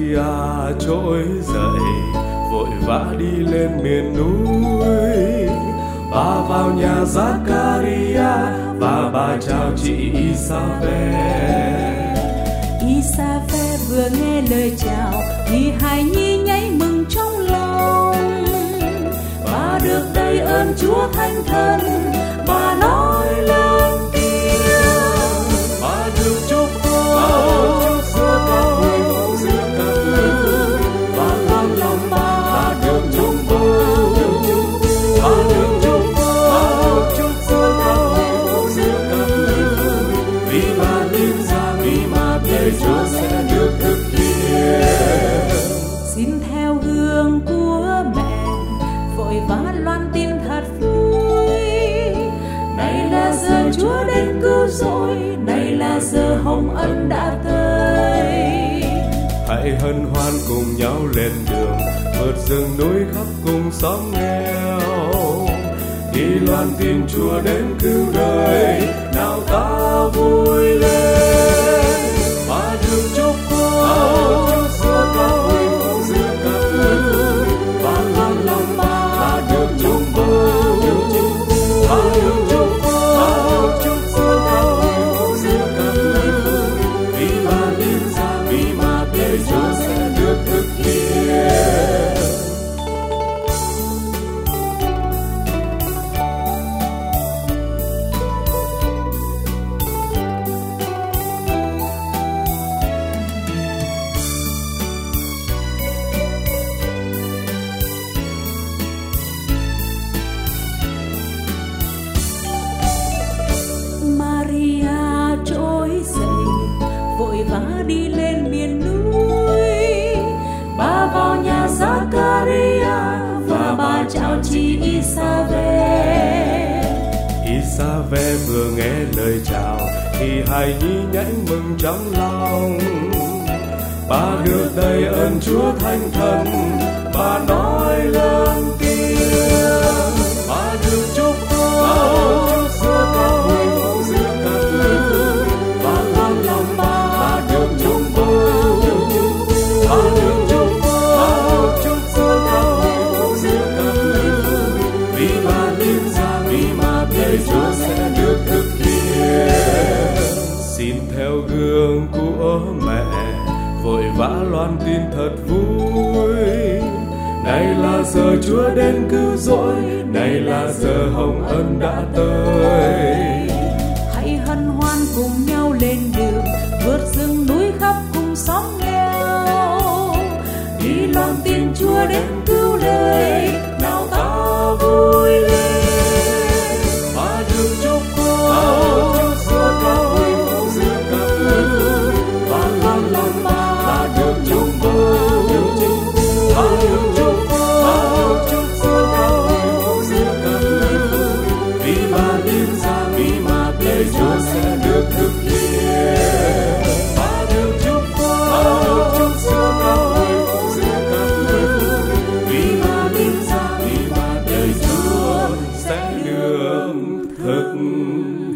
Maria trỗi dậy vội vã đi lên miền núi. Bà vào nhà Zaccaria và bà chào chị Isabel. Isabel vừa nghe lời chào thì hài nhi nhảy mừng trong lòng. Bà được đầy ơn Chúa Thánh Thần, bà nói lớn tiếng. Bà được chúc phước giữa các người phụ giữa các người phụ, và con lòng bà được chúc phước. Bà được chúc phước giữa các người phụ giữa các người phụ, vì bà tin rằng vì mà thầy Chúa sẽ được thực hiện. Xin theo gương của mẹ vội vã loan tin thật vui. Này là giờ Chúa đến cứu rỗi, này là giờ hồng ân đã tới. Hãy hân hoan cùng nhau lên đường, vượt rừng núi khắp cùng xóm nghèo, đi loan tin Chúa đến cứu đời. Nào ta vui lên. Bà được chúc phước giữa các người phụ giữa các người phụ, và con lòng bà được chúc phước. Bà được chúc phước giữa các người phụ giữa các người phụ, vì bà tin rằng vì mà thầy Chúa sẽ được thực hiện. Maria trỗi dậy vội vã đi lên miền núi. Bà vào nhà Zaccaria và bà chào chị Isabel. Isabel vừa nghe lời chào thì hài nhi nhảy mừng trong lòng. Bà được đầy ơn Chúa Thánh Thần, bà nói lớn tiếng. Bà được chúc phước giữa các người phụ giữa các người phụ, và con lòng bà được chúc phước. Bà được chúc phước giữa các người phụ giữa các người phụ, vì bà tin rằng vì mà thầy Chúa sẽ được thực hiện. Xin theo gương của mẹ vội vã loan tin thật vui. Này là giờ Chúa đến cứu rỗi, này là giờ hồng ân đã tới. Hãy hân hoan cùng nhau lên đường, vượt rừng núi khắp cùng xóm nghèo, đi loan tin Chúa đến cứu đời. Nào ta vui lên. Bà được chúc phước giữa các người phụ giữa các người phụ, và con lòng bà được chúc phước. Bà được chúc phước giữa các người phụ giữa các người phụ, vì bà tin rằng vì mà thầy Chúa sẽ được thực hiện. Bà được chúc phước giữa các người phụ giữa các người phụ, vì bà tin rằng vì mà thầy Chúa sẽ được thực